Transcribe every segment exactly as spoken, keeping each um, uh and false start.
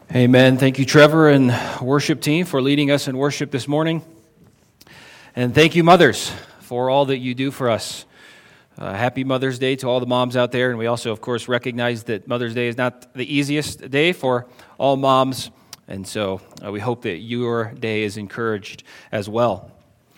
Amen. Thank you, Trevor and worship team, for leading us in worship this morning. And thank you, mothers, for all that you do for us. Uh, happy Mother's Day to all the moms out there. And we also, of course, recognize that Mother's Day is not the easiest day for all moms. And so uh, we hope that your day is encouraged as well.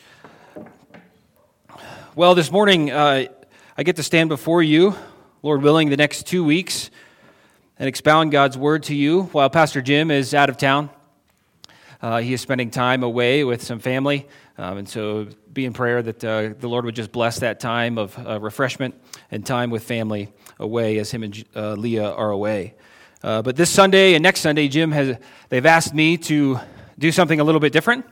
Well, this morning, uh, I get to stand before you, Lord willing, the next two weeks and expound God's word to you while Pastor Jim is out of town. Uh, he is spending time away with some family, um, and so be in prayer that uh, the Lord would just bless that time of uh, refreshment and time with family away as him and uh, Leah are away. Uh, but this Sunday and next Sunday, Jim has they've asked me to do something a little bit different,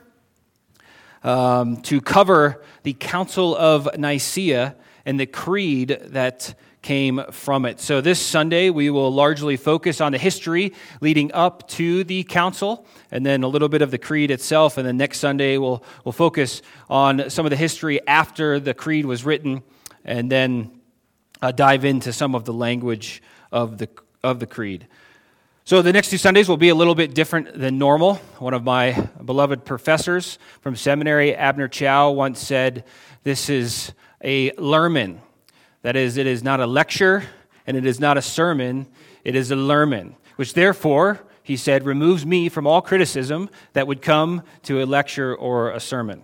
um, to cover the Council of Nicaea and the creed that came from it. So this Sunday, we will largely focus on the history leading up to the council, and then a little bit of the creed itself. And then next Sunday, we'll we'll focus on some of the history after the creed was written, and then uh, dive into some of the language of the of the creed. So the next two Sundays will be a little bit different than normal. One of my beloved professors from seminary, Abner Chow, once said, "This is a lerman." That is, it is not a lecture, and it is not a sermon, it is a lerman, which therefore, he said, removes me from all criticism that would come to a lecture or a sermon.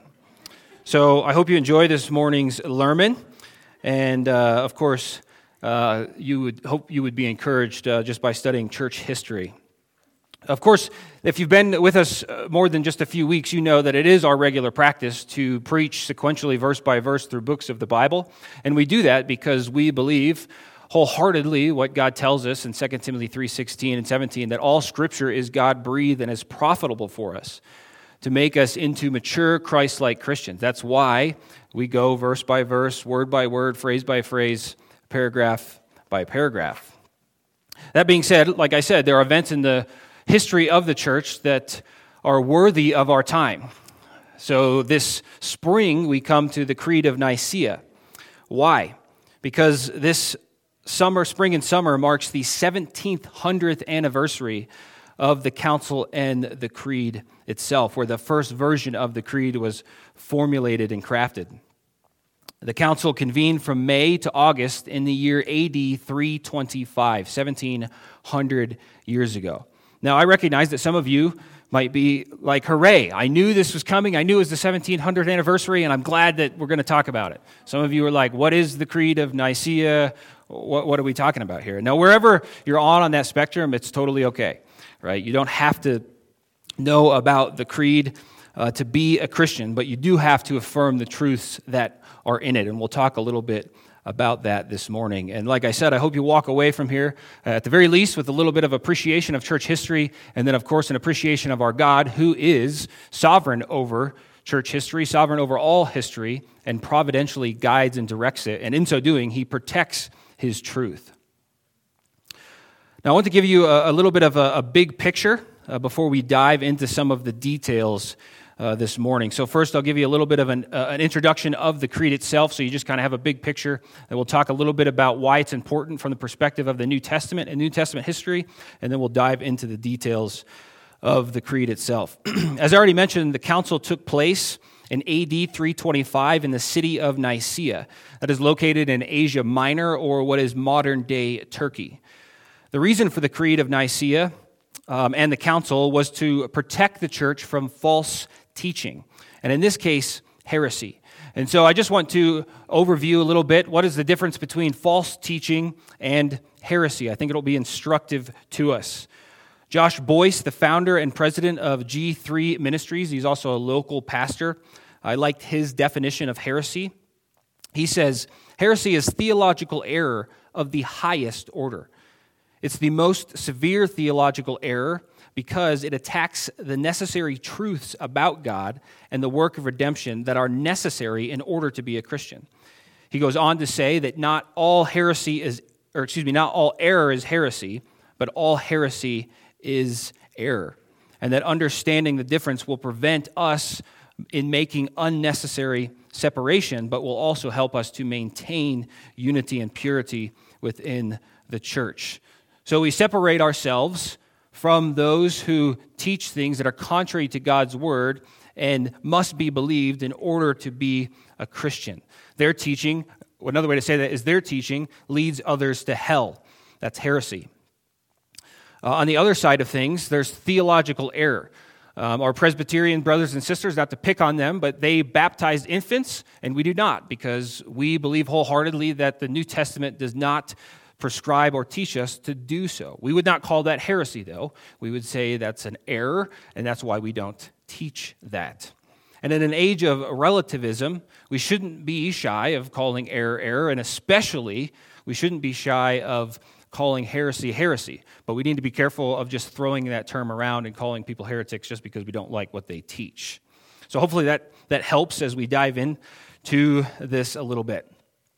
So I hope you enjoy this morning's lerman, and uh, of course, uh, you would hope you would be encouraged uh, just by studying church history. Of course, if you've been with us more than just a few weeks, you know that it is our regular practice to preach sequentially verse by verse through books of the Bible. And we do that because we believe wholeheartedly what God tells us in Second Timothy three sixteen and seventeen, that all Scripture is God-breathed and is profitable for us to make us into mature Christ-like Christians. That's why we go verse by verse, word by word, phrase by phrase, paragraph by paragraph. That being said, like I said, there are events in the history of the church that are worthy of our time. So this spring, we come to the Creed of Nicaea. Why? Because this summer, spring and summer, marks the seventeenth hundredth anniversary of the council and the creed itself, where the first version of the creed was formulated and crafted. The council convened from May to August in the year A D three twenty-five, seventeen hundred years ago. Now, I recognize that some of you might be like, hooray, I knew this was coming. I knew it was the seventeenth hundredth anniversary, and I'm glad that we're going to talk about it. Some of you are like, what is the Creed of Nicaea? What, what are we talking about here? Now, wherever you're on on that spectrum, it's totally okay, right? You don't have to know about the creed uh, to be a Christian, but you do have to affirm the truths that are in it, and we'll talk a little bit about that this morning. And like I said, I hope you walk away from here, uh, at the very least, with a little bit of appreciation of church history, and then, of course, an appreciation of our God, who is sovereign over church history, sovereign over all history, and providentially guides and directs it. And in so doing, he protects his truth. Now, I want to give you a, a little bit of a, a big picture uh, before we dive into some of the details Uh, this morning. So first, I'll give you a little bit of an, uh, an introduction of the creed itself, so you just kind of have a big picture. And we'll talk a little bit about why it's important from the perspective of the New Testament and New Testament history, and then we'll dive into the details of the creed itself. As I already mentioned, the council took place in A D three twenty-five in the city of Nicaea, that is located in Asia Minor, or what is modern-day Turkey. The reason for the creed of Nicaea um, and the council was to protect the church from false teaching, and in this case, heresy. And so I just want to overview a little bit what is the difference between false teaching and heresy. I think it'll be instructive to us. Josh Boyce, the founder and president of G three Ministries, he's also a local pastor. I liked his definition of heresy. He says, heresy is theological error of the highest order. It's the most severe theological error because it attacks the necessary truths about God and the work of redemption that are necessary in order to be a Christian. He goes on to say that not all heresy is, or excuse me, not all error is heresy, but all heresy is error. And that understanding the difference will prevent us in making unnecessary separation, but will also help us to maintain unity and purity within the church. So we separate ourselves from those who teach things that are contrary to God's word and must be believed in order to be a Christian. Their teaching, another way to say that is their teaching leads others to hell. That's heresy. Uh, on the other side of things, there's theological error. Um, our Presbyterian brothers and sisters, not to pick on them, but they baptize infants, and we do not, because we believe wholeheartedly that the New Testament does not prescribe or teach us to do so. We would not call that heresy, though. We would say that's an error, and that's why we don't teach that. And in an age of relativism, we shouldn't be shy of calling error error, and especially we shouldn't be shy of calling heresy heresy. But we need to be careful of just throwing that term around and calling people heretics just because we don't like what they teach. So hopefully that, that helps as we dive in to this a little bit.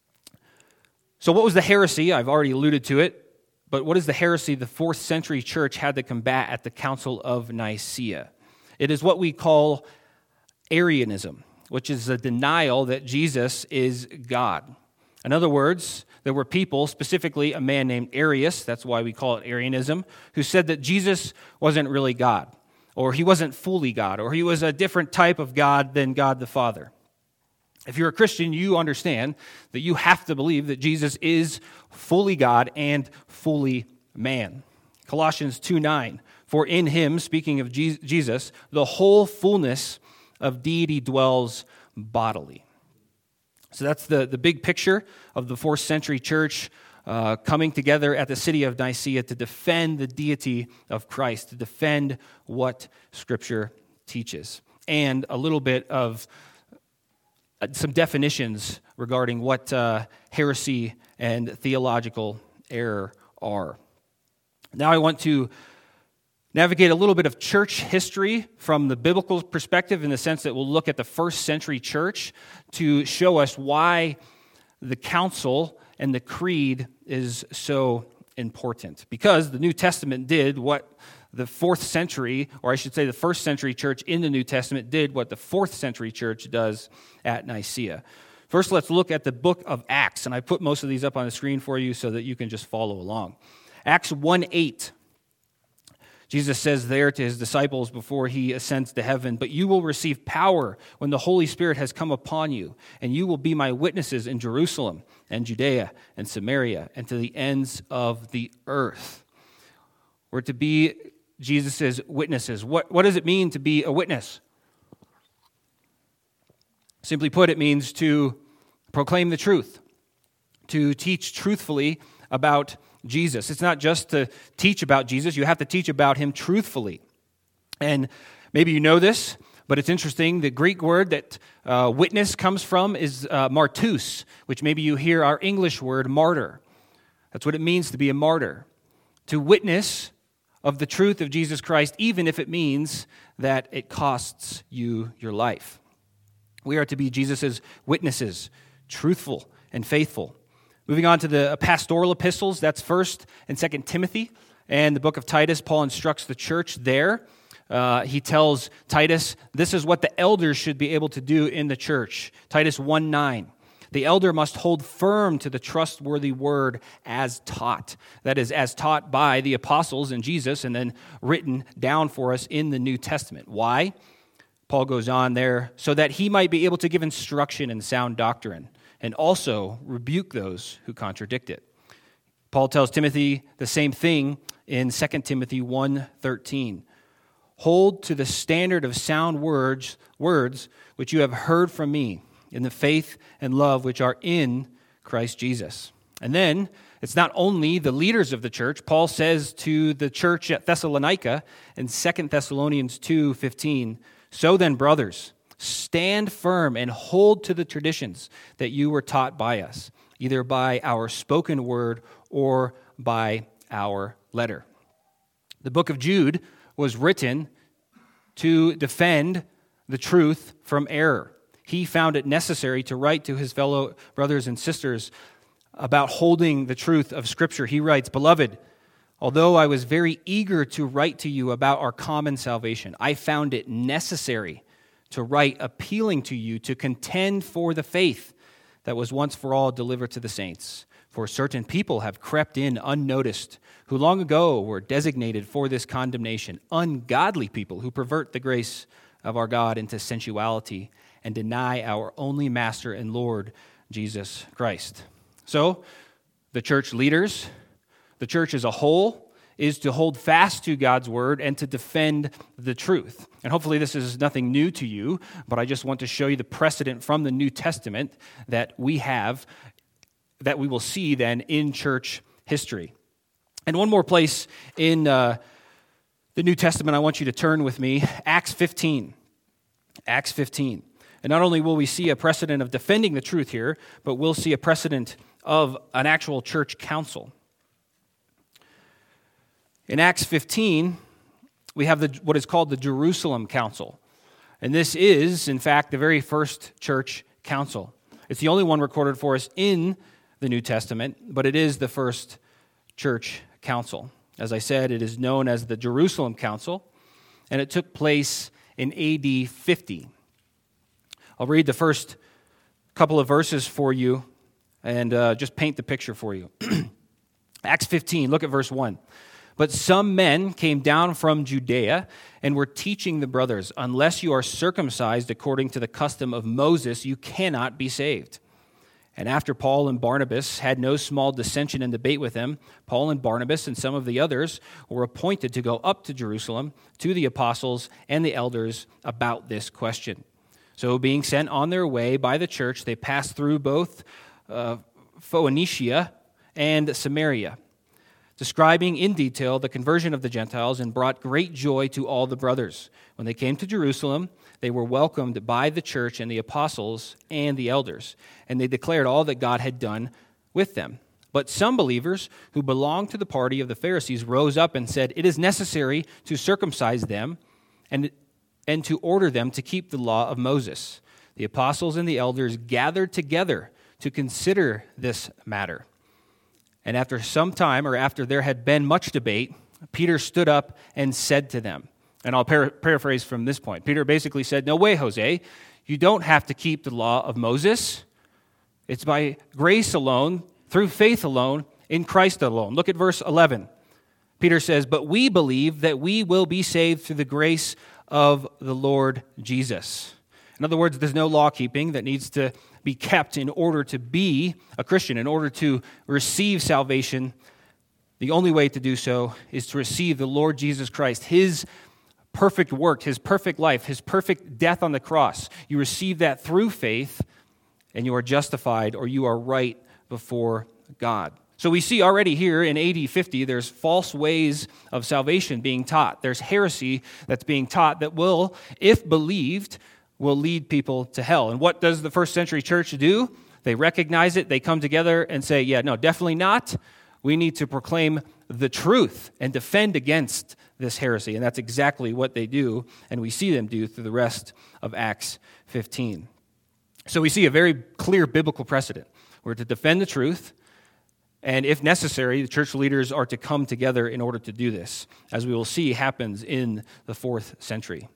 So what was the heresy? I've already alluded to it. But what is the heresy the fourth century church had to combat at the Council of Nicaea? It is what we call Arianism, which is a denial that Jesus is God. In other words, there were people, specifically a man named Arius, that's why we call it Arianism, who said that Jesus wasn't really God, or he wasn't fully God, or he was a different type of God than God the Father. If you're a Christian, you understand that you have to believe that Jesus is fully God and fully man. Colossians two nine, for in him, speaking of Jesus, the whole fullness of deity dwells bodily. So that's the, the big picture of the fourth century church uh, coming together at the city of Nicaea to defend the deity of Christ, to defend what Scripture teaches, and a little bit of uh, some definitions regarding what uh, heresy and theological error are. Now I want to navigate a little bit of church history from the biblical perspective, in the sense that we'll look at the first century church to show us why the council and the creed is so important. Because the New Testament did what the fourth century, or I should say the first century church in the New Testament did what the fourth century church does at Nicaea. First, let's look at the book of Acts, and I put most of these up on the screen for you so that you can just follow along. Acts one eight. Jesus says there to his disciples before he ascends to heaven, but you will receive power when the Holy Spirit has come upon you, and you will be my witnesses in Jerusalem and Judea and Samaria and to the ends of the earth. We're to be Jesus' witnesses. What, what does it mean to be a witness? Simply put, it means to proclaim the truth, to teach truthfully about Jesus. It's not just to teach about Jesus. You have to teach about him truthfully. And maybe you know this, but it's interesting. The Greek word that uh, witness comes from is uh, martus, which maybe you hear our English word martyr. That's what it means to be a martyr. To witness of the truth of Jesus Christ, even if it means that it costs you your life. We are to be Jesus' witnesses, truthful and faithful. Moving on to the pastoral epistles, that's First and Second Timothy, and the book of Titus. Paul instructs the church there. Uh, he tells Titus, this is what the elders should be able to do in the church. Titus one nine, the elder must hold firm to the trustworthy word as taught. That is, as taught by the apostles and Jesus, and then written down for us in the New Testament. Why? Paul goes on there, so that he might be able to give instruction in sound doctrine, and also rebuke those who contradict it. Paul tells Timothy the same thing in Second Timothy one thirteen. Hold to the standard of sound words, words which you have heard from me in the faith and love which are in Christ Jesus. And then, it's not only the leaders of the church. Paul says to the church at Thessalonica in Second Thessalonians two fifteen, so then, brothers, stand firm and hold to the traditions that you were taught by us, either by our spoken word or by our letter. The book of Jude was written to defend the truth from error. He found it necessary to write to his fellow brothers and sisters about holding the truth of Scripture. He writes, beloved, although I was very eager to write to you about our common salvation, I found it necessary to write appealing to you to contend for the faith that was once for all delivered to the saints. For certain people have crept in unnoticed, who long ago were designated for this condemnation, ungodly people who pervert the grace of our God into sensuality and deny our only Master and Lord, Jesus Christ. So, the church leaders, the church as a whole, is to hold fast to God's word and to defend the truth. And hopefully this is nothing new to you, but I just want to show you the precedent from the New Testament that we have, that we will see then in church history. And one more place in uh, the New Testament I want you to turn with me, Acts fifteen. Acts fifteen. And not only will we see a precedent of defending the truth here, but we'll see a precedent of an actual church council. In Acts fifteen, we have the, what is called the Jerusalem Council. And this is, in fact, the very first church council. It's the only one recorded for us in the New Testament, but it is the first church council. As I said, it is known as the Jerusalem Council, and it took place in A D fifty. I'll read the first couple of verses for you and uh, just paint the picture for you. Acts fifteen, look at verse one. But some men came down from Judea and were teaching the brothers, unless you are circumcised according to the custom of Moses, you cannot be saved. And after Paul and Barnabas had no small dissension and debate with them, Paul and Barnabas and some of the others were appointed to go up to Jerusalem to the apostles and the elders about this question. So being sent on their way by the church, they passed through both uh, Phoenicia and Samaria, describing in detail the conversion of the Gentiles, and brought great joy to all the brothers. When they came to Jerusalem, they were welcomed by the church and the apostles and the elders, and they declared all that God had done with them. But some believers who belonged to the party of the Pharisees rose up and said, "It is necessary to circumcise them and, and to order them to keep the law of Moses." The apostles and the elders gathered together to consider this matter. And after some time, or after there had been much debate, Peter stood up and said to them, and I'll par- paraphrase from this point. Peter basically said, "No way, Jose. You don't have to keep the law of Moses. It's by grace alone, through faith alone, in Christ alone." Look at verse eleven. Peter says, "But we believe that we will be saved through the grace of the Lord Jesus." In other words, there's no law keeping that needs to be kept in order to be a Christian, in order to receive salvation. The only way to do so is to receive the Lord Jesus Christ, His perfect work, His perfect life, His perfect death on the cross. You receive that through faith, and you are justified, or you are right before God. So we see already here in A D fifty, there's false ways of salvation being taught. There's heresy that's being taught that will, if believed, will lead people to hell. And what does the first century church do? They recognize it, they come together and say, yeah, no, definitely not. We need to proclaim the truth and defend against this heresy. And that's exactly what they do, and we see them do through the rest of Acts fifteen. So we see a very clear biblical precedent. We're to defend the truth, and if necessary, the church leaders are to come together in order to do this, as we will see happens in the fourth century.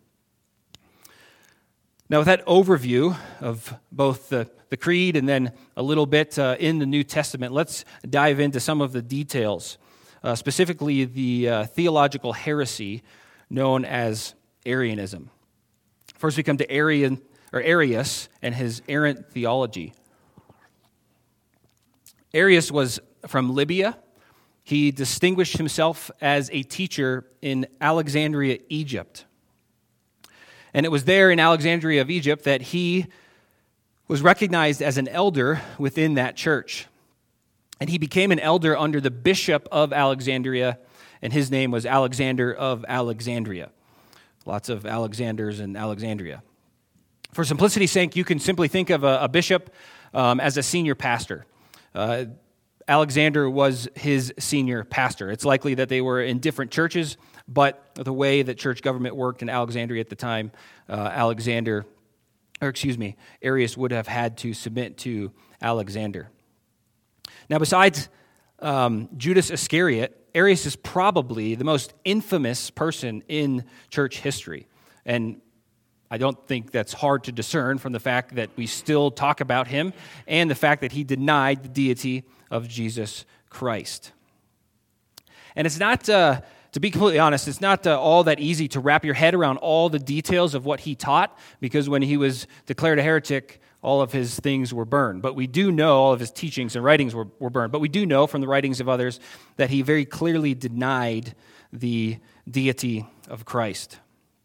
Now, with that overview of both the, the creed and then a little bit uh, in the New Testament, let's dive into some of the details, uh, specifically the uh, theological heresy known as Arianism. First, we come to Arian or Arius and his errant theology. Arius was from Libya. He distinguished himself as a teacher in Alexandria, Egypt. And it was there in Alexandria of Egypt that he was recognized as an elder within that church. And he became an elder under the bishop of Alexandria, and his name was Alexander of Alexandria. Lots of Alexanders in Alexandria. For simplicity's sake, you can simply think of a, a bishop um, as a senior pastor. Uh, Alexander was his senior pastor. It's likely that they were in different churches, but the way that church government worked in Alexandria at the time, uh, Alexander, or excuse me, Arius would have had to submit to Alexander. Now, besides um, Judas Iscariot, Arius is probably the most infamous person in church history. And I don't think that's hard to discern from the fact that we still talk about him and the fact that he denied the deity of Jesus Christ. And it's not, uh, to be completely honest, it's not uh, all that easy to wrap your head around all the details of what he taught, because when he was declared a heretic, all of his things were burned. But we do know, all of his teachings and writings were, were burned, but we do know from the writings of others that he very clearly denied the deity of Christ.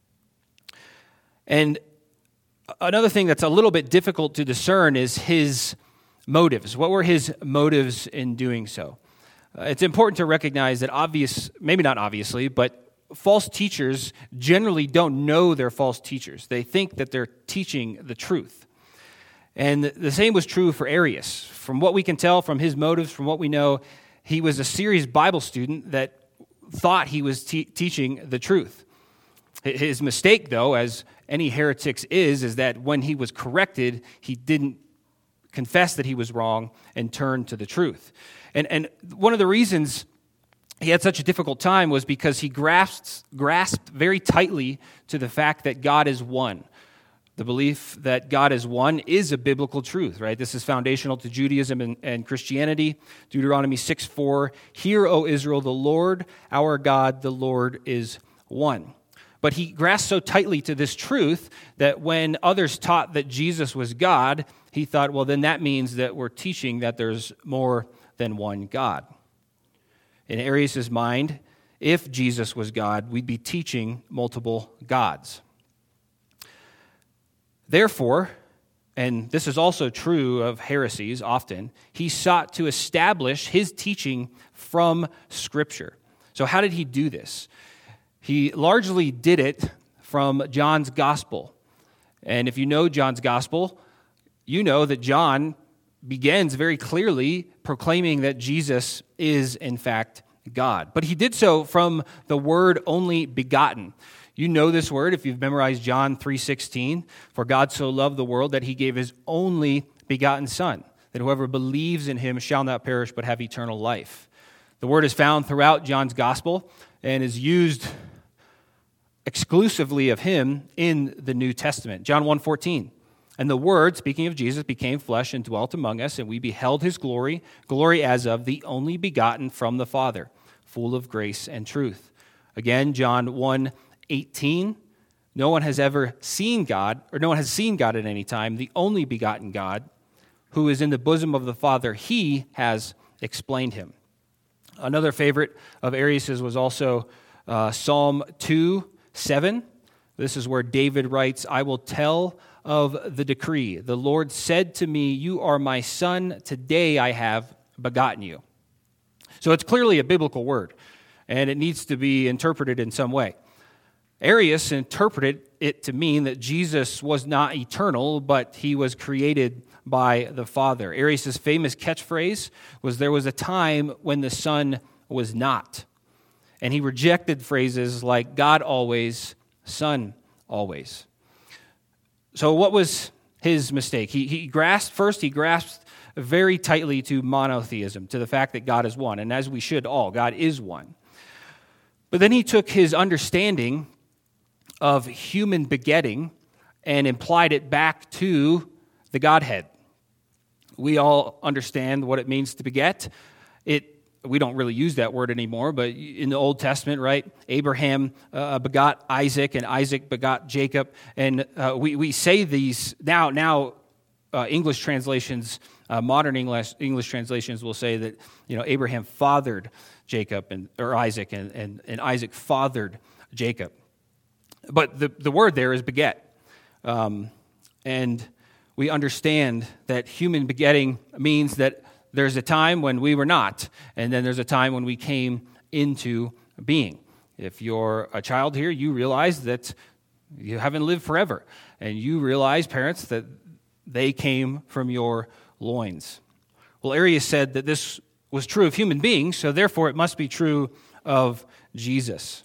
And another thing that's a little bit difficult to discern is his motives. What were his motives in doing so? Uh, it's important to recognize that obvious, maybe not obviously, but false teachers generally don't know they're false teachers. They think that they're teaching the truth. And the same was true for Arius. From what we can tell from his motives, from what we know, he was a serious Bible student that thought he was te- teaching the truth. His mistake, though, as any heretics is, is that when he was corrected, he didn't confess that he was wrong and turn to the truth. And and one of the reasons he had such a difficult time was because he grasped, grasped very tightly to the fact that God is one. The belief that God is one is a biblical truth, right? This is foundational to Judaism and, and Christianity. Deuteronomy six four, "Hear, O Israel, the Lord our God, the Lord is one." But he grasped so tightly to this truth that when others taught that Jesus was God, he thought, well, then that means that we're teaching that there's more than one God. In Arius' mind, if Jesus was God, we'd be teaching multiple gods. Therefore, and this is also true of heresies often, he sought to establish his teaching from Scripture. So how did he do this? He largely did it from John's Gospel. And if you know John's Gospel, you know that John begins very clearly proclaiming that Jesus is, in fact, God. But he did so from the word only begotten. You know this word if you've memorized John three sixteen. "For God so loved the world that he gave his only begotten Son, that whoever believes in him shall not perish but have eternal life." The word is found throughout John's Gospel and is used exclusively of him in the New Testament. John one fourteen, "And the Word," speaking of Jesus, "became flesh and dwelt among us, and we beheld his glory, glory as of the only begotten from the Father, full of grace and truth." Again, John one eighteen, "No one has ever seen God, or no one has seen God at any time, the only begotten God, who is in the bosom of the Father, he has explained him." Another favorite of Arius's was also uh, Psalm two seven. This is where David writes, "I will tell of the decree. The Lord said to me, you are my son. Today I have begotten you." So it's clearly a biblical word, and it needs to be interpreted in some way. Arius interpreted it to mean that Jesus was not eternal, but he was created by the Father. Arius' famous catchphrase was, "There was a time when the Son was not." And he rejected phrases like "God always, Son always." So what was his mistake? He, he grasped, first he grasped very tightly to monotheism, to the fact that God is one. And as we should all, God is one. But then he took his understanding of human begetting and applied it back to the Godhead. We all understand what it means to beget. It We don't really use that word anymore, but in the Old Testament, right, Abraham uh, begot Isaac, and Isaac begot Jacob, and uh, we, we say these, now Now uh, English translations, uh, modern English English translations will say that, you know, Abraham fathered Jacob, and or Isaac, and, and, and Isaac fathered Jacob. But the, the word there is beget, um, and we understand that human begetting means that there's a time when we were not, and then there's a time when we came into being. If you're a child here, you realize that you haven't lived forever, and you realize, parents, that they came from your loins. Well, Arius said that this was true of human beings, so therefore it must be true of Jesus.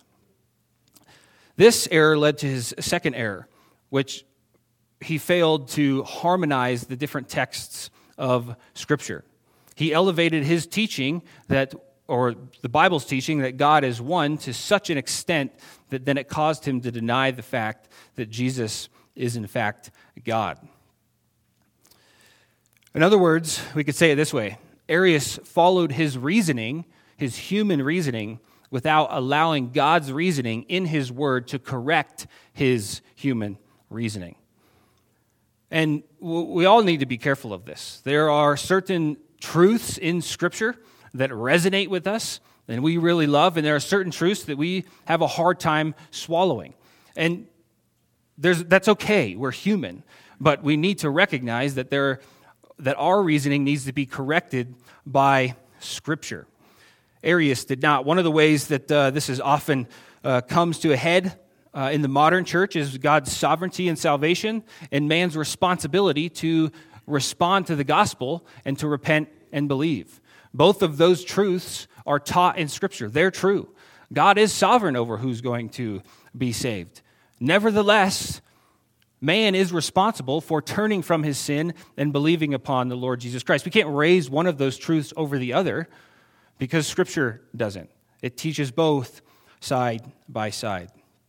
This error led to his second error, which he failed to harmonize the different texts of Scripture. He elevated his teaching that, or the Bible's teaching that God is one to such an extent that then it caused him to deny the fact that Jesus is in fact God. In other words, we could say it this way: Arius followed his reasoning, his human reasoning, without allowing God's reasoning in his word to correct his human reasoning. And we all need to be careful of this. There are certain truths in Scripture that resonate with us and we really love, and there are certain truths that we have a hard time swallowing. And there's that's okay. We're human. But we need to recognize that there that our reasoning needs to be corrected by Scripture. Arius did not. One of the ways that uh, this is often uh, comes to a head uh, in the modern church is God's sovereignty and salvation and man's responsibility to respond to the gospel and to repent and believe. Both of those truths are taught in Scripture. They're true. God is sovereign over who's going to be saved. Nevertheless, man is responsible for turning from his sin and believing upon the Lord Jesus Christ. We can't raise one of those truths over the other because Scripture doesn't. It teaches both side by side.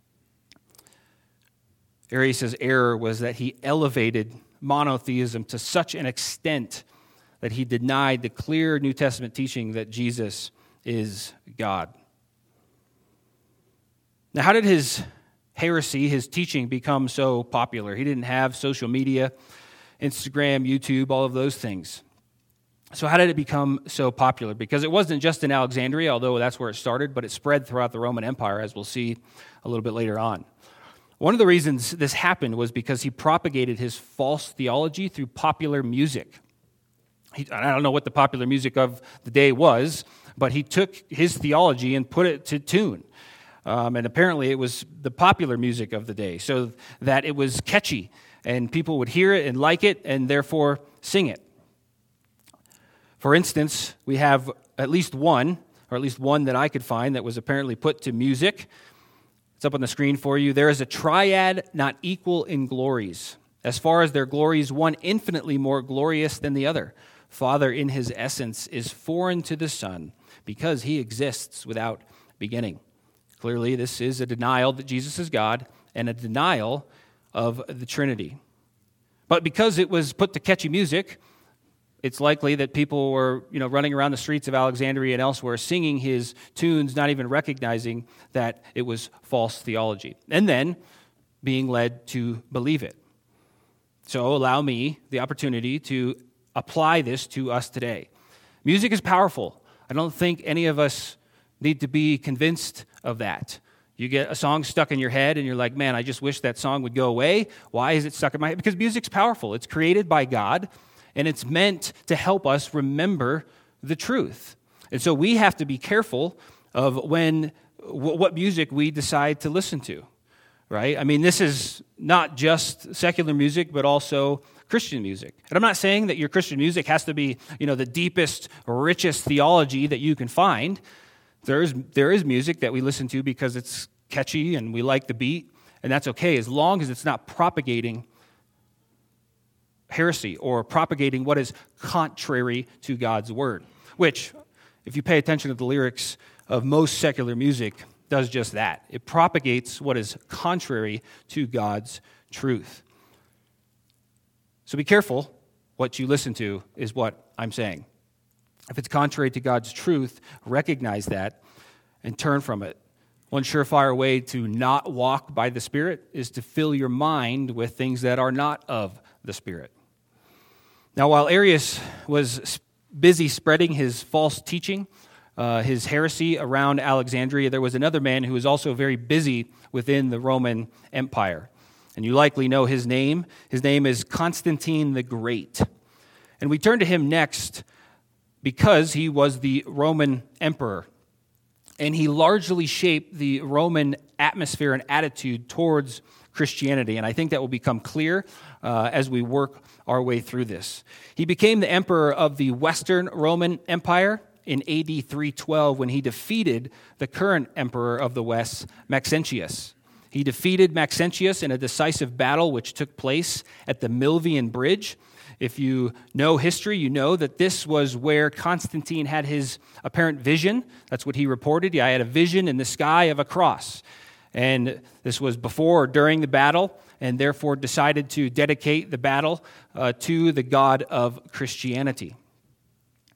Arius' error was that he elevated monotheism to such an extent that he denied the clear New Testament teaching that Jesus is God. Now, how did his heresy, his teaching, become so popular? He didn't have social media, Instagram, YouTube, all of those things. So how did it become so popular? Because it wasn't just in Alexandria, although that's where it started, but it spread throughout the Roman Empire, as we'll see a little bit later on. One of the reasons this happened was because he propagated his false theology through popular music. He, I don't know what the popular music of the day was, but he took his theology and put it to tune. Um, and apparently it was the popular music of the day, so that it was catchy, and people would hear it and like it, and therefore sing it. For instance, we have at least one, or at least one that I could find, that was apparently put to music. It's up on the screen for you. There is a triad not equal in glories. As far as their glories, one infinitely more glorious than the other. Father in his essence is foreign to the Son, because he exists without beginning. Clearly, this is a denial that Jesus is God and a denial of the Trinity. But because it was put to catchy music, it's likely that people were, you know, running around the streets of Alexandria and elsewhere singing his tunes, not even recognizing that it was false theology, and then being led to believe it. So allow me the opportunity to apply this to us today. Music is powerful. I don't think any of us need to be convinced of that. You get a song stuck in your head and you're like, man, I just wish that song would go away. Why is it stuck in my head? Because music's powerful. It's created by God, and it's meant to help us remember the truth. And so we have to be careful of when what music we decide to listen to, right? I mean, this is not just secular music, but also Christian music. And I'm not saying that your Christian music has to be, you know, the deepest, richest theology that you can find. There is there is music that we listen to because it's catchy and we like the beat, and that's okay as long as it's not propagating heresy or propagating what is contrary to God's word, which, if you pay attention to the lyrics of most secular music, does just that. It propagates what is contrary to God's truth. So be careful what you listen to is what I'm saying. If it's contrary to God's truth, recognize that and turn from it. One surefire way to not walk by the Spirit is to fill your mind with things that are not of the Spirit. Now, while Arius was busy spreading his false teaching, uh, his heresy around Alexandria, there was another man who was also very busy within the Roman Empire. And you likely know his name. His name is Constantine the Great. And we turn to him next because he was the Roman emperor. And he largely shaped the Roman atmosphere and attitude towards Christianity. And I think that will become clear uh, as we work our way through this. He became the emperor of the Western Roman Empire in A D three twelve when he defeated the current emperor of the West, Maxentius. He defeated Maxentius in a decisive battle which took place at the Milvian Bridge. If you know history, you know that this was where Constantine had his apparent vision. That's what he reported. Yeah, I had a vision in the sky of a cross. And this was before or during the battle, and therefore decided to dedicate the battle uh, to the God of Christianity.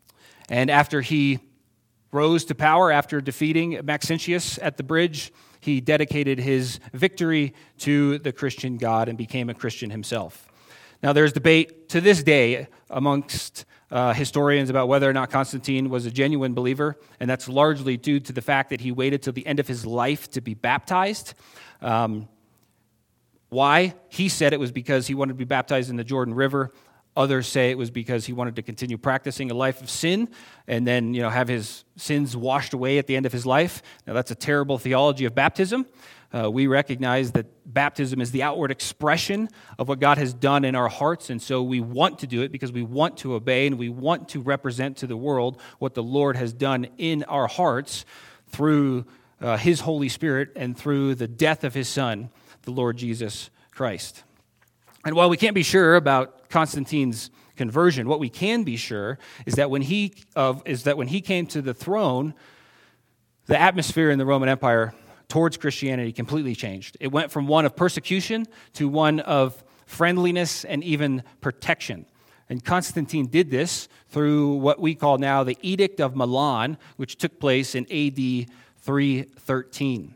And after he rose to power, after defeating Maxentius at the bridge, he dedicated his victory to the Christian God and became a Christian himself. Now, there's debate to this day amongst uh, historians about whether or not Constantine was a genuine believer, and that's largely due to the fact that he waited till the end of his life to be baptized. Um, why? He said it was because he wanted to be baptized in the Jordan River. Others say it was because he wanted to continue practicing a life of sin and then, you know, have his sins washed away at the end of his life. Now, that's a terrible theology of baptism. Uh, we recognize that baptism is the outward expression of what God has done in our hearts, and so we want to do it because we want to obey and we want to represent to the world what the Lord has done in our hearts through uh, His Holy Spirit and through the death of His Son, the Lord Jesus Christ. And while we can't be sure about Constantine's conversion, what we can be sure is that when he of is that when he came to the throne, the atmosphere in the Roman Empire towards Christianity completely changed. It went from one of persecution to one of friendliness and even protection. And Constantine did this through what we call now the Edict of Milan, which took place in A D three thirteen.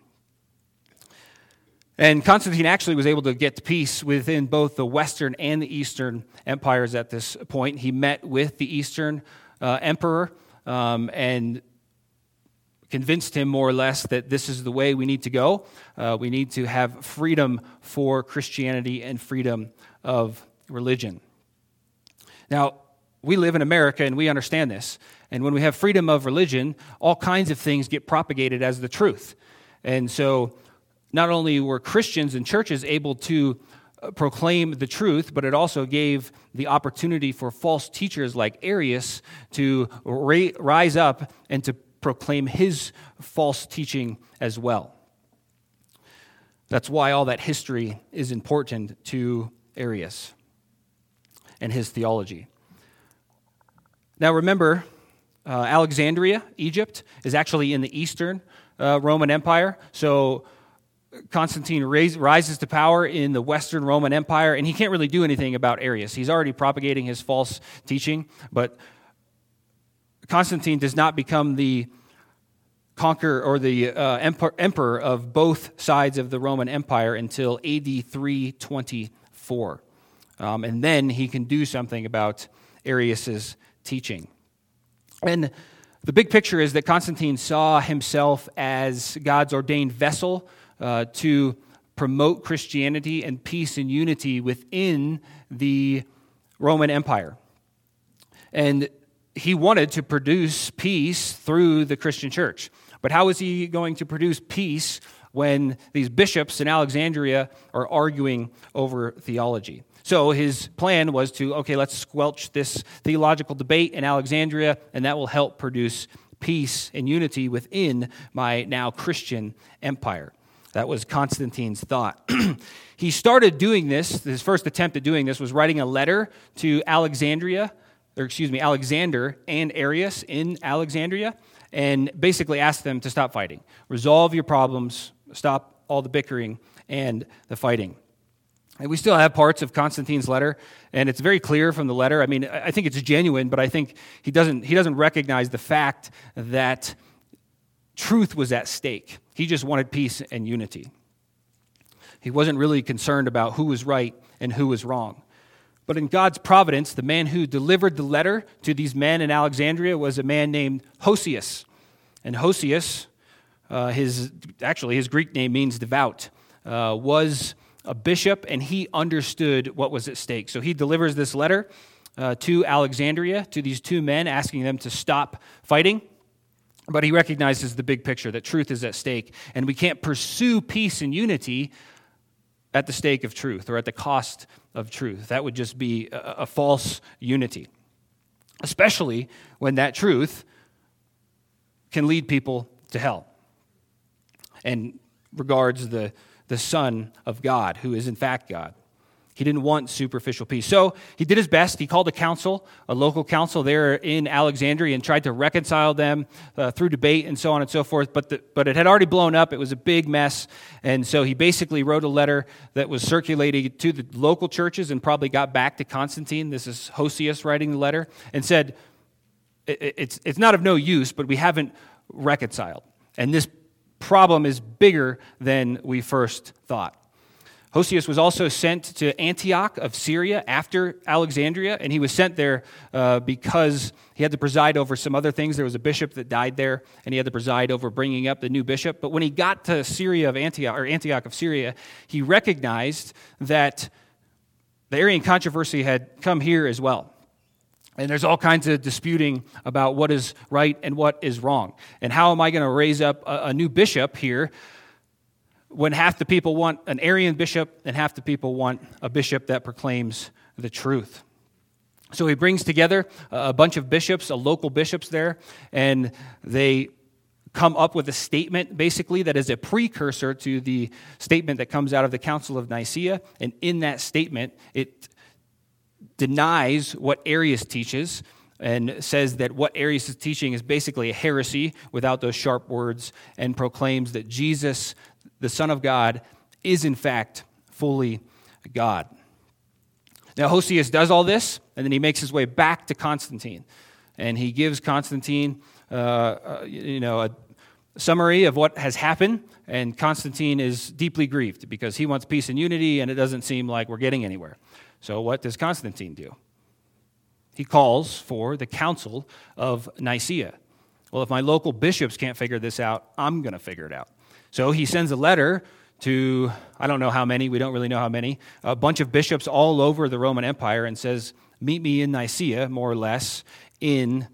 And Constantine actually was able to get peace within both the Western and the Eastern empires at this point. He met with the Eastern uh, emperor um, and convinced him more or less that this is the way we need to go. Uh, we need to have freedom for Christianity and freedom of religion. Now, we live in America and we understand this. And when we have freedom of religion, all kinds of things get propagated as the truth. And so not only were Christians and churches able to proclaim the truth, but it also gave the opportunity for false teachers like Arius to ra- rise up and to proclaim his false teaching as well. That's why all that history is important to Arius and his theology. Now remember, uh, Alexandria, Egypt, is actually in the Eastern uh, Roman Empire. So Constantine raise, rises to power in the Western Roman Empire, and he can't really do anything about Arius. He's already propagating his false teaching, but Constantine does not become the conqueror or the uh, emperor, emperor of both sides of the Roman Empire until A D three twenty-four. Um, and then he can do something about Arius's teaching. And the big picture is that Constantine saw himself as God's ordained vessel uh, to promote Christianity and peace and unity within the Roman Empire. And he wanted to produce peace through the Christian church. But how is he going to produce peace when these bishops in Alexandria are arguing over theology? So his plan was to, okay, let's squelch this theological debate in Alexandria, and that will help produce peace and unity within my now Christian empire. That was Constantine's thought. He started doing this, his first attempt at doing this was writing a letter to Alexandria, or excuse me, Alexander and Arius in Alexandria, and basically asked them to stop fighting. Resolve your problems, stop all the bickering and the fighting. And we still have parts of Constantine's letter, and it's very clear from the letter. I mean, I think it's genuine, but I think he doesn't he doesn't recognize the fact that truth was at stake. He just wanted peace and unity. He wasn't really concerned about who was right and who was wrong. But in God's providence, the man who delivered the letter to these men in Alexandria was a man named Hosius. And Hosius, uh, his actually his Greek name means devout, uh, was a bishop, and he understood what was at stake. So he delivers this letter uh, to Alexandria, to these two men, asking them to stop fighting. But he recognizes the big picture, that truth is at stake, and we can't pursue peace and unity at the stake of truth or at the cost of truth. That would just be a, a false unity, especially when that truth can lead people to hell and regards the the Son of God, who is in fact God. He didn't want superficial peace. So he did his best. He called a council, a local council there in Alexandria, and tried to reconcile them uh, through debate and so on and so forth. But the, but it had already blown up. It was a big mess. And so he basically wrote a letter that was circulated to the local churches and probably got back to Constantine. This is Hosius writing the letter, and said, it, it's, it's not of no use, but we haven't reconciled. And this problem is bigger than we first thought. Hosius was also sent to Antioch of Syria after Alexandria, and he was sent there uh, because he had to preside over some other things. There was a bishop that died there, and he had to preside over bringing up the new bishop. But when he got to Syria of Antioch, or Antioch of Syria, he recognized that the Arian controversy had come here as well. And there's all kinds of disputing about what is right and what is wrong. And how am I going to raise up a, a new bishop here when half the people want an Arian bishop and half the people want a bishop that proclaims the truth? So he brings together a bunch of bishops, a local bishops there, and they come up with a statement, basically, that is a precursor to the statement that comes out of the Council of Nicaea. And in that statement, it denies what Arius teaches and says that what Arius is teaching is basically a heresy without those sharp words, and proclaims that Jesus, the Son of God, is in fact fully God. Now, Hosius does all this, and then he makes his way back to Constantine. And he gives Constantine, uh, uh, you know, a summary of what has happened. And Constantine is deeply grieved because he wants peace and unity, and it doesn't seem like we're getting anywhere. So what does Constantine do? He calls for the Council of Nicaea. Well, if my local bishops can't figure this out, I'm going to figure it out. So he sends a letter to, I don't know how many, we don't really know how many, a bunch of bishops all over the Roman Empire, and says, meet me in Nicaea, more or less, in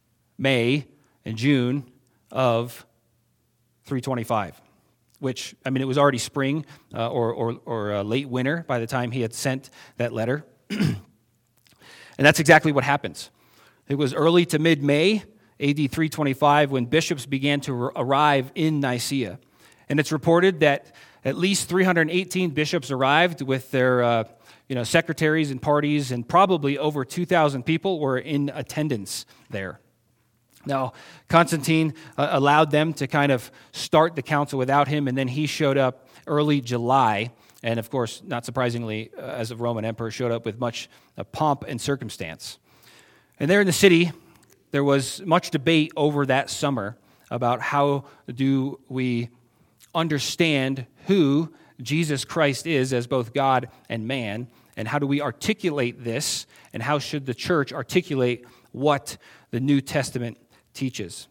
May and June of three twenty-five, which, I mean, it was already spring uh, or, or, or uh, late winter by the time he had sent that letter. And that's exactly what happens. It was early to mid-May, A D three twenty-five, when bishops began to r- arrive in Nicaea. And it's reported that at least three hundred eighteen bishops arrived with their uh, you know, secretaries and parties, and probably over two thousand people were in attendance there. Now, Constantine uh, allowed them to kind of start the council without him, and then he showed up early July, and of course, not surprisingly, uh, as a Roman emperor, showed up with much uh, pomp and circumstance. And there in the city, there was much debate over that summer about how do we understand who Jesus Christ is as both God and man, and how do we articulate this, and how should the church articulate what the New Testament teaches.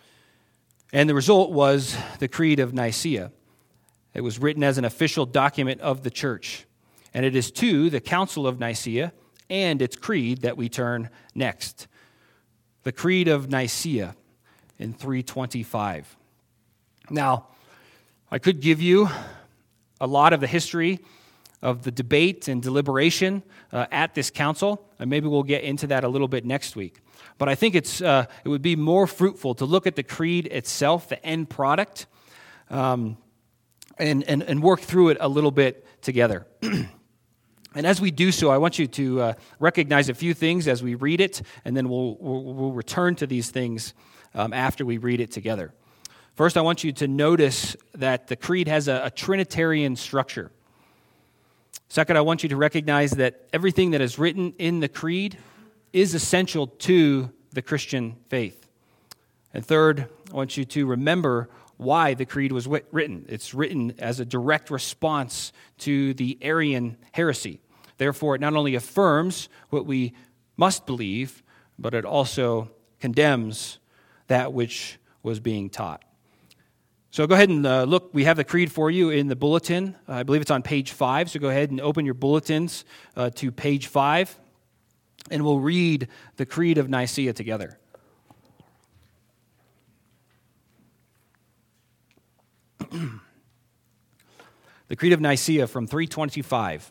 And the result was the Creed of Nicaea. It was written as an official document of the church, and it is to the Council of Nicaea and its creed that we turn next. The Creed of Nicaea in three twenty-five. Now, I could give you a lot of the history of the debate and deliberation uh, at this council, and maybe we'll get into that a little bit next week. But I think it's uh, it would be more fruitful to look at the creed itself, the end product, um, and, and, and work through it a little bit together. And as we do so, I want you to uh, recognize a few things as we read it, and then we'll, we'll, we'll return to these things um, after we read it together. First, I want you to notice that the creed has a, a Trinitarian structure. Second, I want you to recognize that everything that is written in the creed is essential to the Christian faith. And third, I want you to remember why the creed was written. It's written as a direct response to the Arian heresy. Therefore, it not only affirms what we must believe, but it also condemns that which was being taught. So go ahead and uh, look. We have the creed for you in the bulletin. Uh, I believe it's on page five. So go ahead and open your bulletins uh, to page five, and we'll read the Creed of Nicaea together. The Creed of Nicaea from three twenty-five.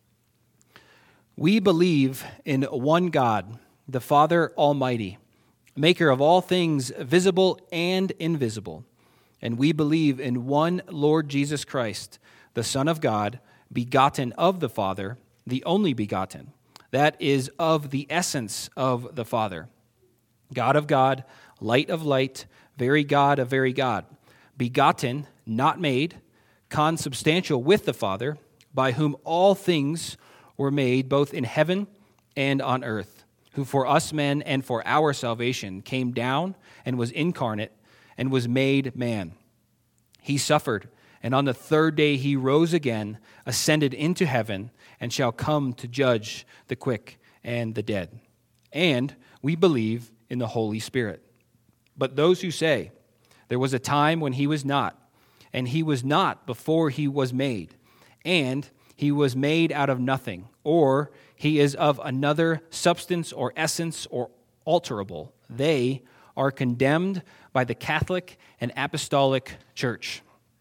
We believe in one God, the Father Almighty, maker of all things visible and invisible. And we believe in one Lord Jesus Christ, the Son of God, begotten of the Father, the only begotten, that is of the essence of the Father, God of God, light of light, very God of very God, begotten, not made, consubstantial with the Father, by whom all things were made, both in heaven and on earth, who for us men and for our salvation came down and was incarnate and was made man. He suffered, and on the third day he rose again, ascended into heaven, and shall come to judge the quick and the dead. And we believe in the Holy Spirit. But those who say, there was a time when he was not, and he was not before he was made, and he was made out of nothing, or he is of another substance or essence or alterable, they are condemned by the Catholic and Apostolic Church.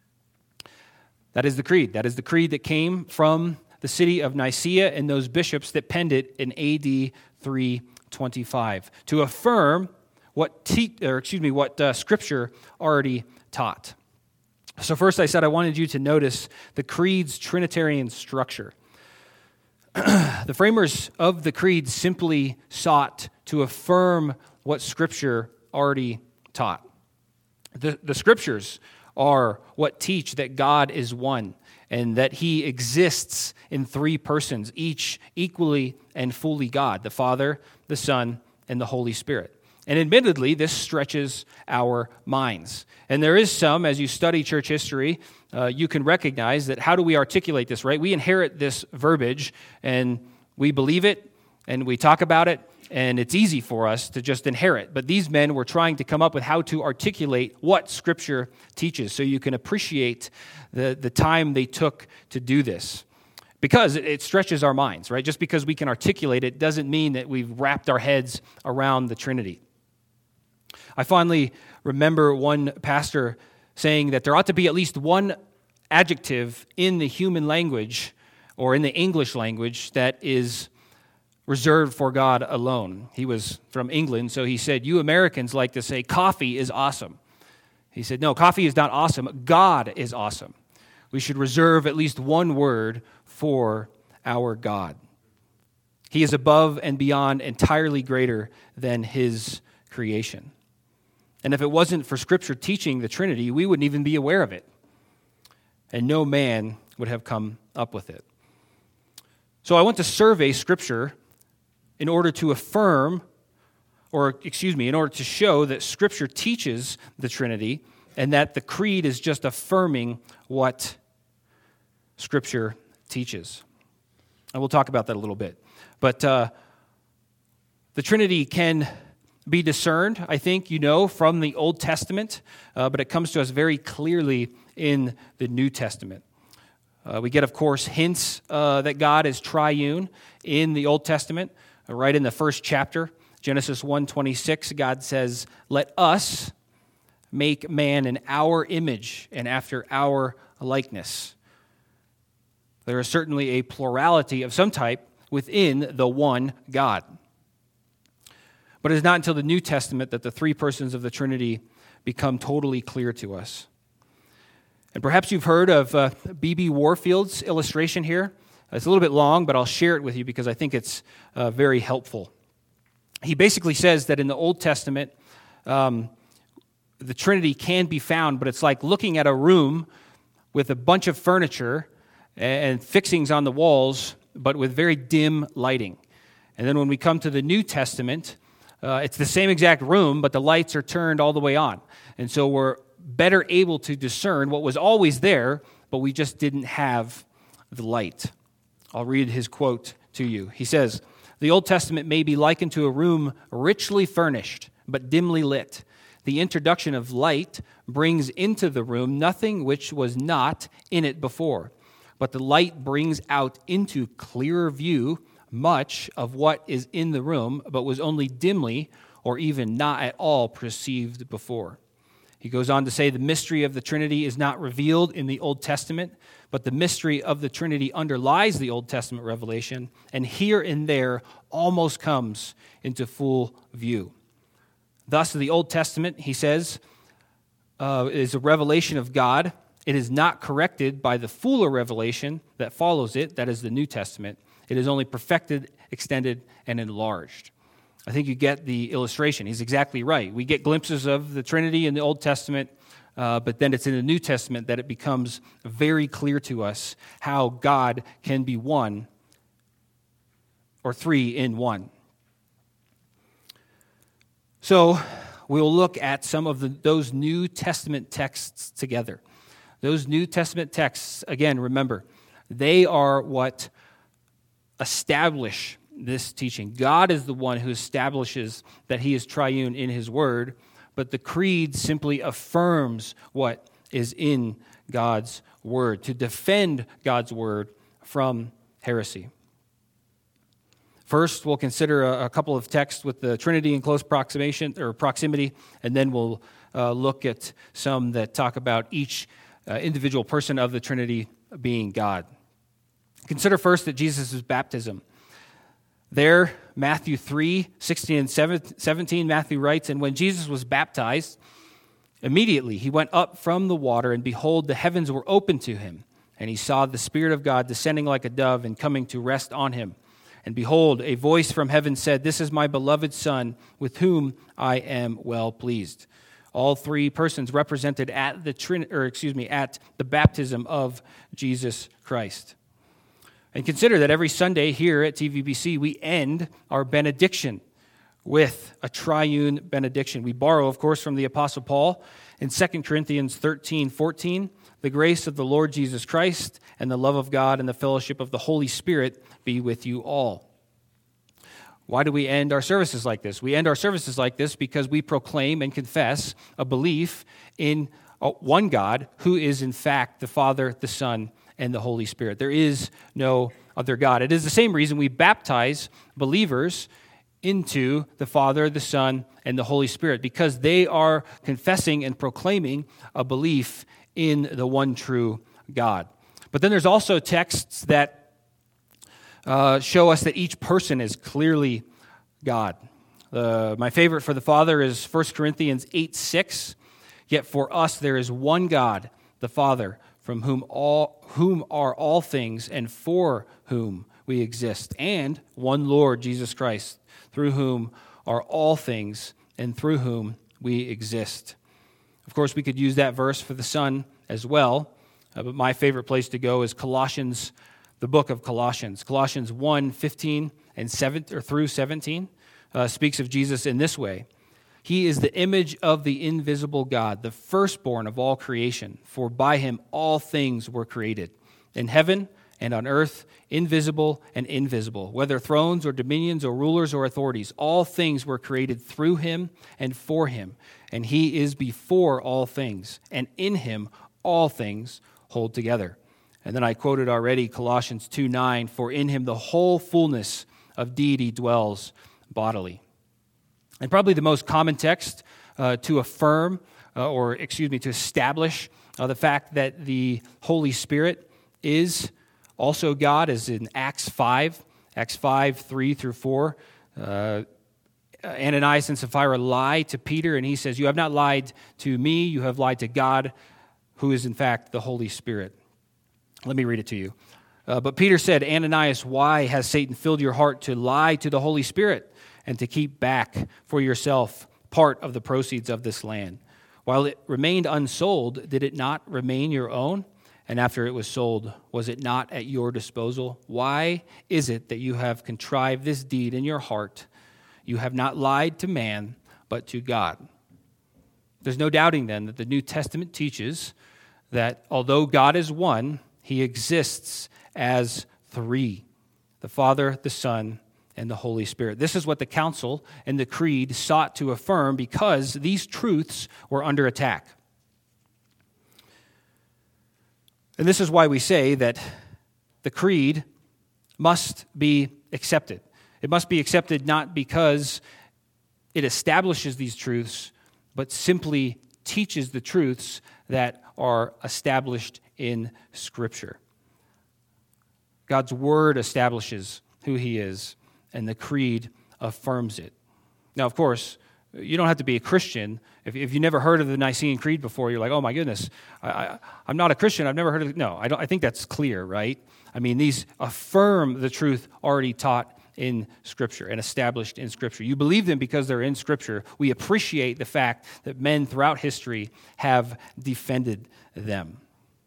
That is the creed. That is the creed that came from the city of Nicaea and those bishops that penned it in A D three twenty-five to affirm what te- or excuse me what uh, Scripture already taught. So first, I said I wanted you to notice the creed's Trinitarian structure. The framers of the creed simply sought to affirm what Scripture already taught. The, the Scriptures are what teach that God is one and that he exists in three persons, each equally and fully God, the Father, the Son, and the Holy Spirit. And admittedly, this stretches our minds. And there is some, as you study church history, uh, you can recognize that how do we articulate this, right? We inherit this verbiage, and we believe it, and we talk about it, and it's easy for us to just inherit. But these men were trying to come up with how to articulate what Scripture teaches, so you can appreciate the, the time they took to do this. Because it stretches our minds, right? Just because we can articulate it doesn't mean that we've wrapped our heads around the Trinity. I fondly remember one pastor saying that there ought to be at least one adjective in the human language or in the English language that is reserved for God alone. He was from England, so he said, you Americans like to say coffee is awesome. He said, no, coffee is not awesome. God is awesome. We should reserve at least one word for our God. He is above and beyond, entirely greater than his creation. And if it wasn't for Scripture teaching the Trinity, we wouldn't even be aware of it. And no man would have come up with it. So I want to survey Scripture in order to affirm, or excuse me, in order to show that Scripture teaches the Trinity and that the Creed is just affirming what Scripture teaches. And we'll talk about that a little bit. But uh, the Trinity can be discerned, I think, you know, from the Old Testament, uh, but it comes to us very clearly in the New Testament. Uh, we get, of course, hints uh, that God is triune in the Old Testament. Uh, right in the first chapter, Genesis one twenty-six, God says, let us make man in our image and after our likeness. There is certainly a plurality of some type within the one God. But it is not until the New Testament that the three persons of the Trinity become totally clear to us. And perhaps you've heard of uh, B B Warfield's illustration here. It's a little bit long, but I'll share it with you because I think it's uh, very helpful. He basically says that in the Old Testament, um, the Trinity can be found, but it's like looking at a room with a bunch of furniture and fixings on the walls, but with very dim lighting. And then when we come to the New Testament, uh, it's the same exact room, but the lights are turned all the way on. And so we're better able to discern what was always there, but we just didn't have the light. I'll read his quote to you. He says, the Old Testament may be likened to a room richly furnished, but dimly lit. The introduction of light brings into the room nothing which was not in it before. But the light brings out into clearer view much of what is in the room, but was only dimly or even not at all perceived before. He goes on to say the mystery of the Trinity is not revealed in the Old Testament, but the mystery of the Trinity underlies the Old Testament revelation, and here and there almost comes into full view. Thus, the Old Testament, he says, uh, is a revelation of God. It is not corrected by the fuller revelation that follows it, that is the New Testament. It is only perfected, extended, and enlarged. I think you get the illustration. He's exactly right. We get glimpses of the Trinity in the Old Testament, uh, but then it's in the New Testament that it becomes very clear to us how God can be one or three in one. So we'll look at some of the, those New Testament texts together. Those New Testament texts, again, remember, they are what establish this teaching. God is the one who establishes that he is triune in his word, but the creed simply affirms what is in God's word, to defend God's word from heresy. First, we'll consider a, a couple of texts with the Trinity in close proximation or proximity, and then we'll uh, look at some that talk about each uh, individual person of the Trinity being God. Consider first that Jesus' baptism. There, Matthew three, sixteen and seventeen, Matthew writes, "And when Jesus was baptized, immediately he went up from the water, and behold, the heavens were opened to him, and he saw the Spirit of God descending like a dove and coming to rest on him. And behold, a voice from heaven said, 'This is my beloved Son, with whom I am well pleased.'" All three persons represented at the Trin- or excuse me, at the baptism of Jesus Christ. And consider that every Sunday here at T V B C, we end our benediction with a triune benediction. We borrow, of course, from the Apostle Paul in Second Corinthians thirteen, fourteen, "The grace of the Lord Jesus Christ and the love of God and the fellowship of the Holy Spirit be with you all." Why do we end our services like this? We end our services like this because we proclaim and confess a belief in one God who is in fact the Father, the Son, and the Holy Spirit. There is no other God. It is the same reason we baptize believers into the Father, the Son, and the Holy Spirit, because they are confessing and proclaiming a belief in the one true God. But then there's also texts that uh, show us that each person is clearly God. Uh, my favorite for the Father is First Corinthians eight, six. "Yet for us there is one God, the Father, from whom all whom are all things and for whom we exist, and one Lord, Jesus Christ, through whom are all things and through whom we exist." Of course, we could use that verse for the Son as well, uh, but my favorite place to go is Colossians, the book of Colossians. Colossians one, fifteen and seven, or through seventeen uh, speaks of Jesus in this way: "He is the image of the invisible God, the firstborn of all creation. For by him all things were created, in heaven and on earth, invisible and invisible, whether thrones or dominions or rulers or authorities. All things were created through him and for him. And he is before all things, and in him all things hold together." And then I quoted already Colossians two, nine, "For in him the whole fullness of deity dwells bodily." And probably the most common text uh, to affirm, uh, or excuse me, to establish uh, the fact that the Holy Spirit is also God is in Acts five, Acts five, three through four. Uh, Ananias and Sapphira lie to Peter, and he says, "You have not lied to me, you have lied to God, who is in fact the Holy Spirit." Let me read it to you. Uh, "But Peter said, 'Ananias, why has Satan filled your heart to lie to the Holy Spirit and to keep back for yourself part of the proceeds of this land? While it remained unsold, did it not remain your own? And after it was sold, was it not at your disposal? Why is it that you have contrived this deed in your heart? You have not lied to man, but to God.'" There's no doubting then that the New Testament teaches that although God is one, he exists as three: the Father, the Son, and the Holy Spirit. This is what the Council and the Creed sought to affirm because these truths were under attack. And this is why we say that the Creed must be accepted. It must be accepted not because it establishes these truths, but simply teaches the truths that are established in Scripture. God's Word establishes who he is, and the Creed affirms it. Now, of course, you don't have to be a Christian. If, if you never heard of the Nicene Creed before, you're like, "Oh my goodness, I, I, I'm not a Christian. I've never heard of it." No, I, don't, I think that's clear, right? I mean, these affirm the truth already taught in Scripture and established in Scripture. You believe them because they're in Scripture. We appreciate the fact that men throughout history have defended them.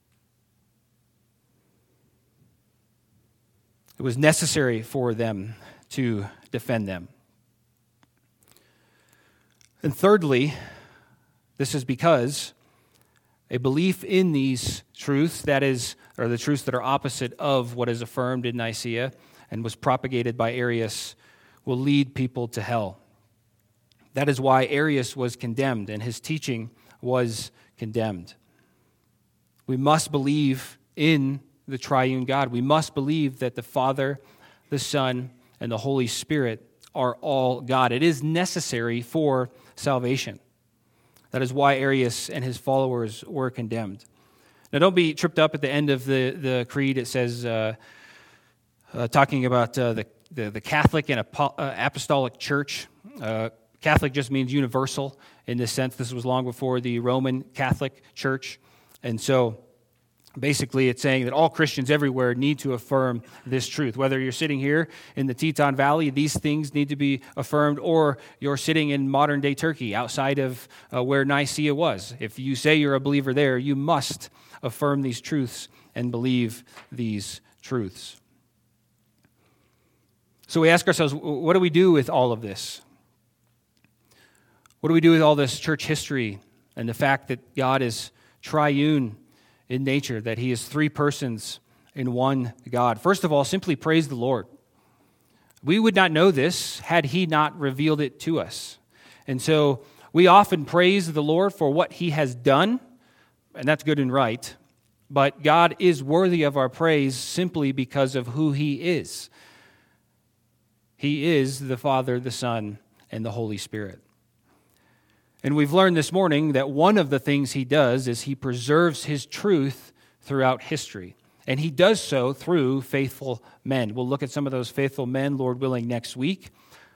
It was necessary for them to defend them. And thirdly, this is because a belief in these truths, that is, or the truths that are opposite of what is affirmed in Nicaea and was propagated by Arius, will lead people to hell. That is why Arius was condemned and his teaching was condemned. We must believe in the triune God. We must believe that the Father, the Son, and the Holy Spirit are all God. It is necessary for salvation. That is why Arius and his followers were condemned. Now, don't be tripped up at the end of the, the creed. It says, uh, uh, talking about uh, the, the, the Catholic and Apo- uh, Apostolic Church. Uh, Catholic just means universal in this sense. This was long before the Roman Catholic Church. And so basically it's saying that all Christians everywhere need to affirm this truth. Whether you're sitting here in the Teton Valley, these things need to be affirmed, or you're sitting in modern-day Turkey outside of uh, where Nicaea was. If you say you're a believer there, you must affirm these truths and believe these truths. So we ask ourselves, what do we do with all of this? What do we do with all this church history and the fact that God is triune in nature, that he is three persons in one God? First of all, simply praise the Lord. We would not know this had he not revealed it to us. And so we often praise the Lord for what he has done, and that's good and right, but God is worthy of our praise simply because of who he is. He is the Father, the Son, and the Holy Spirit. And we've learned this morning that one of the things he does is he preserves his truth throughout history. And he does so through faithful men. We'll look at some of those faithful men, Lord willing, next week.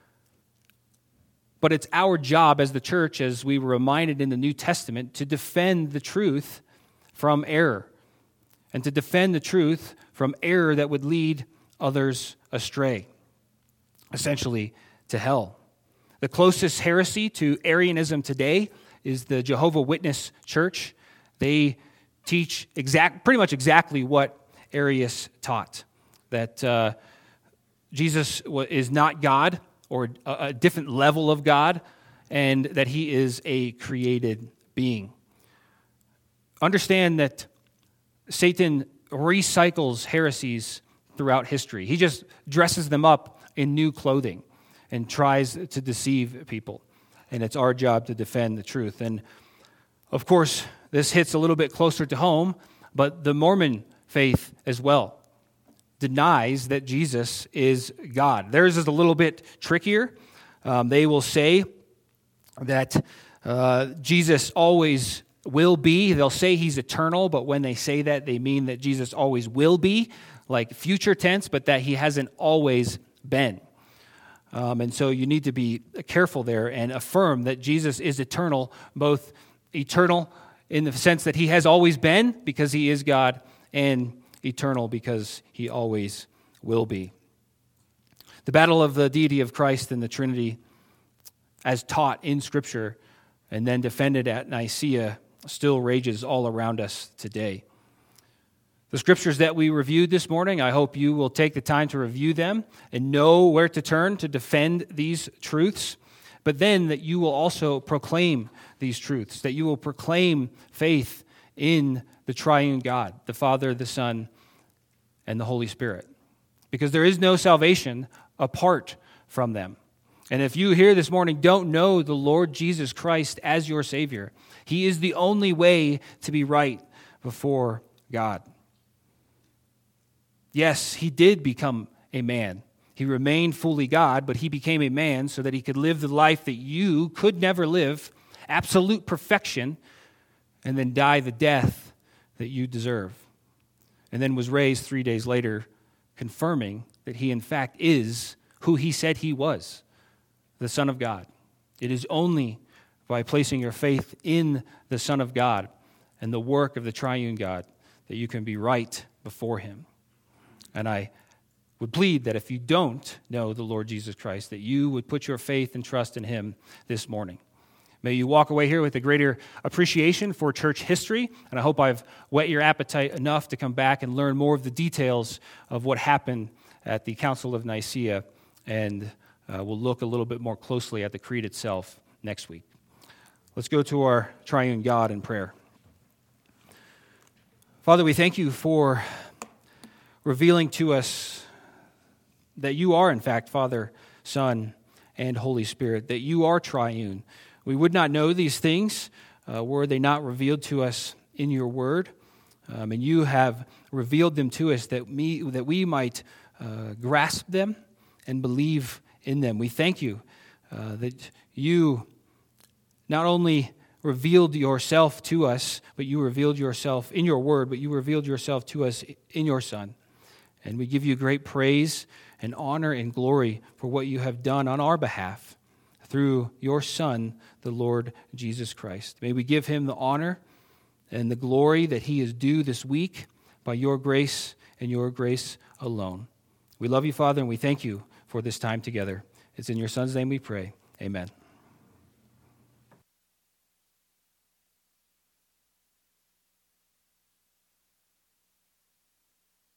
But it's our job as the church, as we were reminded in the New Testament, to defend the truth from error. And to defend the truth from error that would lead others astray, essentially to hell. The closest heresy to Arianism today is the Jehovah's Witness Church. They teach exact, pretty much exactly what Arius taught, that uh, Jesus is not God or a, a different level of God, and that he is a created being. Understand that Satan recycles heresies throughout history. He just dresses them up in new clothing and tries to deceive people. And it's our job to defend the truth. And of course, this hits a little bit closer to home, but the Mormon faith as well denies that Jesus is God. Theirs is a little bit trickier. Um, they will say that uh, Jesus always will be. They'll say he's eternal, but when they say that, they mean that Jesus always will be, like future tense, but that he hasn't always been. Um, and so you need to be careful there and affirm that Jesus is eternal, both eternal in the sense that he has always been because he is God, and eternal because he always will be. The battle of the deity of Christ and the Trinity, as taught in Scripture and then defended at Nicaea, still rages all around us today. The scriptures that we reviewed this morning, I hope you will take the time to review them and know where to turn to defend these truths, but then that you will also proclaim these truths, that you will proclaim faith in the triune God, the Father, the Son, and the Holy Spirit, because there is no salvation apart from them. And if you here this morning don't know the Lord Jesus Christ as your Savior, he is the only way to be right before God. Yes, he did become a man. He remained fully God, but he became a man so that he could live the life that you could never live, absolute perfection, and then die the death that you deserve. And then was raised three days later, confirming that he in fact is who he said he was, the Son of God. It is only by placing your faith in the Son of God and the work of the triune God that you can be right before him. And I would plead that if you don't know the Lord Jesus Christ, that you would put your faith and trust in him this morning. May you walk away here with a greater appreciation for church history, and I hope I've whet your appetite enough to come back and learn more of the details of what happened at the Council of Nicaea, and uh, we'll look a little bit more closely at the creed itself next week. Let's go to our triune God in prayer. Father, we thank you for revealing to us that you are, in fact, Father, Son, and Holy Spirit, that you are triune. We would not know these things uh, were they not revealed to us in your word. Um, and you have revealed them to us that, me, that we might uh, grasp them and believe in them. We thank you uh, that you not only revealed yourself to us, but you revealed yourself in your word, but you revealed yourself to us in your Son. And we give you great praise and honor and glory for what you have done on our behalf through your Son, the Lord Jesus Christ. May we give him the honor and the glory that he is due this week by your grace and your grace alone. We love you, Father, and we thank you for this time together. It's in your Son's name we pray. Amen.